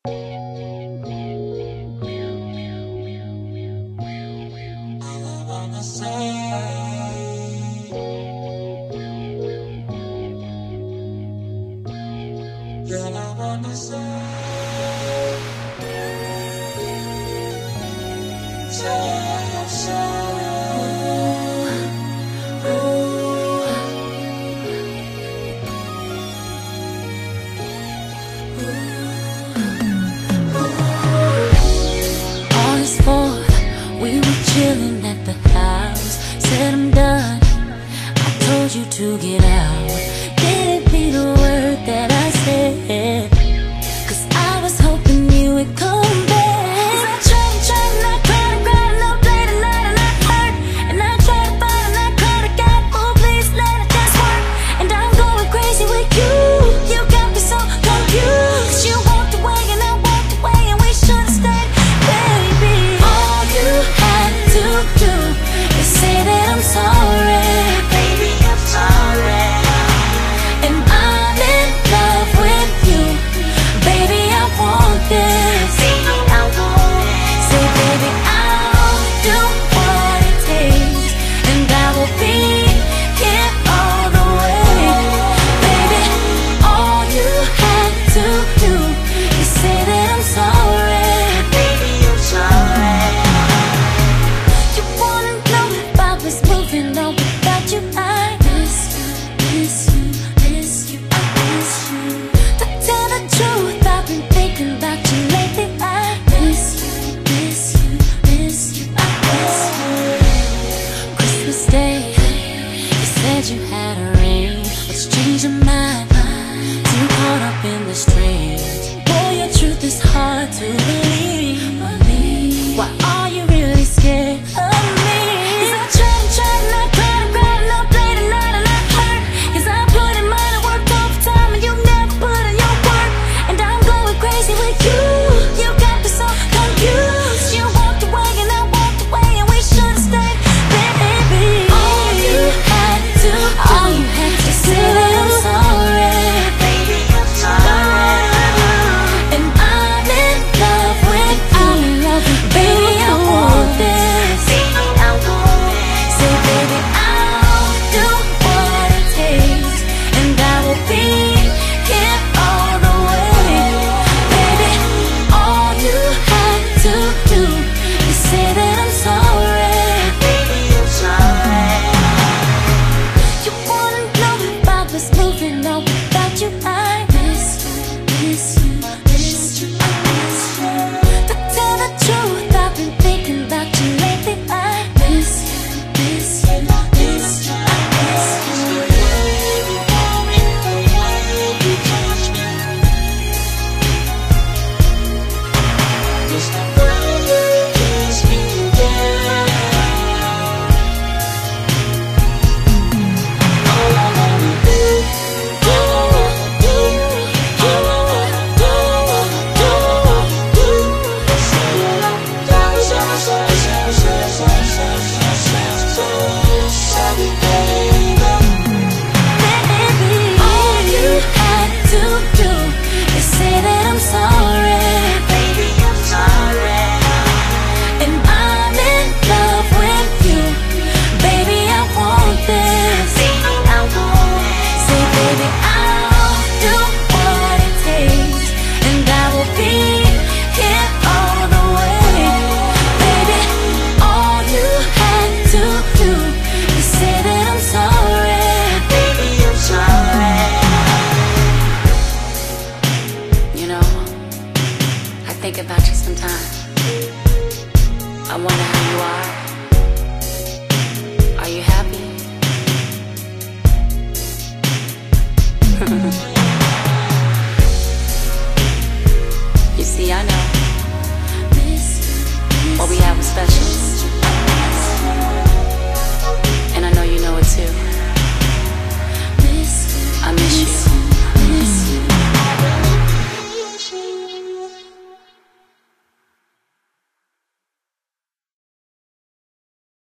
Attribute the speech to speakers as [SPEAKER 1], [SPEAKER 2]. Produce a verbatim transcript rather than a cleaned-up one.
[SPEAKER 1] Girl, I wanna say, say, say, ooh, ooh, ooh.
[SPEAKER 2] August fourth, we were chilling at the house. Said I'm done, I told you to get out. Didn't mean a word that I said, 'cause I was hoping you would come back. 'Cause I tried and tried and I cried and cried and I played a night and I hurt. And I tried to fight and I cried to God, oh please let it just work. And I'm going crazy with you. You got me so confused, 'cause you walked away and I walked away and we should've stayed, baby. All you had to do is say that I'm sorry,
[SPEAKER 1] Baby, I'm sorry.
[SPEAKER 2] and I'm in love with you. Baby, I want this.
[SPEAKER 1] Baby, I want it.
[SPEAKER 2] Say, baby, I'll do what it takes, and I will be here all the way. Baby, all you had to do is say that I'm sorry.
[SPEAKER 1] Baby, I'm sorry.
[SPEAKER 2] You wanna know if I was moving on without you? I miss you, miss you, miss you, I miss you. To tell the truth, I've been thinking about you lately. I miss you, miss you, miss you, I miss you. Christmas Day, you said you had a ring. What's changed your mind? Too caught up in the strings. Boy, your truth is hard to believe. Why are you really scared of me? 'Cause I tried and tried and I cried and cried and I played a night and I hurt. 'Cause I put in mine and worked overtime and you never put in your work. And I'm going crazy with you. You got me so confused. You walked away and I walked away and we should've stayed, baby. All you had to do, all you had to say that I'm sorry,
[SPEAKER 1] Baby, I'm sorry.
[SPEAKER 2] and I'm in love with you. Baby, I want this.
[SPEAKER 1] Baby, I want it.
[SPEAKER 2] Say, baby, I'll do what it takes, and I will be here all the way. Baby, all you had to do is say that I'm sorry.
[SPEAKER 1] Baby, I'm sorry.
[SPEAKER 2] You wanna know if I was moving on without you? I miss you, miss you, miss you, I miss you. To tell the truth, I've been thinking about you lately. I miss you, miss you, miss you, I miss you.
[SPEAKER 1] Just the way you kiss me again. All I wanna do, all I wanna do, all I wanna do, all I wanna do is say it out loud, say, say, say, say, say, say, say, say, say it, baby.
[SPEAKER 2] Baby, all you had to do is say that I'm sorry,
[SPEAKER 1] Baby, I'm sorry.
[SPEAKER 2] and I'm in love with you. Baby, I want this.
[SPEAKER 1] Baby, I want it.
[SPEAKER 2] Say, baby, I'll do what it takes, and I will be here all the way. Baby, all you had to do is say that I'm sorry.
[SPEAKER 1] Baby, I'm sorry.
[SPEAKER 2] You know, I think about you sometimes. I wonder how you are. Are you happy?